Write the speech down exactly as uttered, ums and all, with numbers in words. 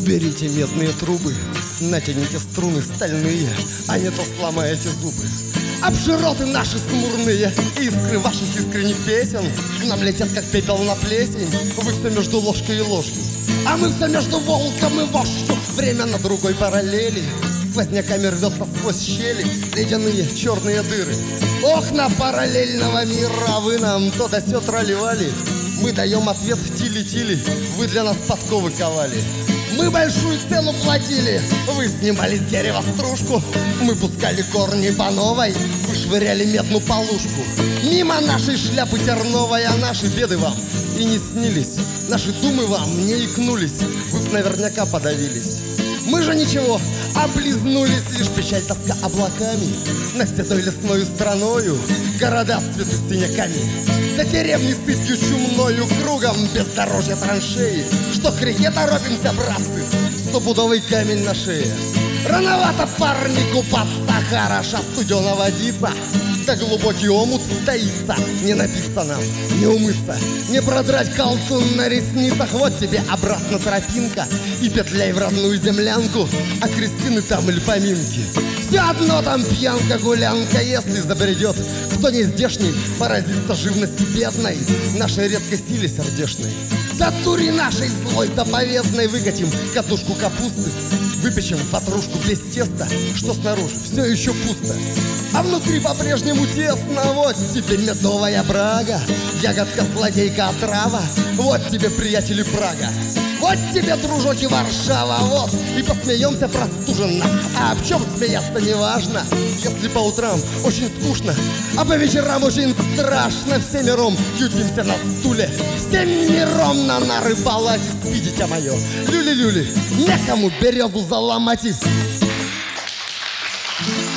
Берите медные трубы, натяните струны стальные, а не то сломаете зубы. Обшироты наши смурные, искры ваших искренних песен нам летят, как пепел на плесень. Вы все между ложкой и ложью, а мы все между волком и вождью. Время на другой параллели, сквозняками рвется сквозь щели ледяные черные дыры. Окна параллельного мира вы нам то да сё тролливали. Мы даем ответ тили-тили, вы для нас подковы ковали. Мы большую цену платили, вы снимали с дерева стружку. Мы пускали корни по новой, вы швыряли медную полушку. Мимо нашей шляпы терновой, а наши беды вам и не снились. Наши думы вам не икнулись, вы б наверняка подавились. Мы же ничего, облизнулись, лишь печаль, тоска облаками. Над седой лесною страною города цветут синяками. До деревни сыпью чумною кругом бездорожья траншеи. Что к реке торопимся, братцы, стопудовый камень на шее. Рановато, парни, купаться, хороша студена водица. Да глубокий омут таится, не напиться нам, не умыться, не продрать колтун на ресницах. Вот тебе обратно тропинка, и петляй в родную землянку, а крестины там или поминки. Все одно там пьянка-гулянка, если забредет кто не здешний, поразится живности бедной, нашей редкой силе сердечной. Да тури нашей злой заповедной выкатим катушку капусты, выпечем ватрушку без теста, что снаружи все еще пусто, а внутри по-прежнему тесно. Вот тебе медовая брага, ягодка, злодейка, отрава. Вот тебе, приятели, Прага. Вот тебе, дружок, и Варшава. Вот, и посмеемся простуженно. А об чем смеяться не важно, если по утрам очень скучно, а по вечерам очень страшно. Всем миром ютимся на стуле, всем миром на нары палате. Спи, дитя мое, люли-люли, некому березу заломать.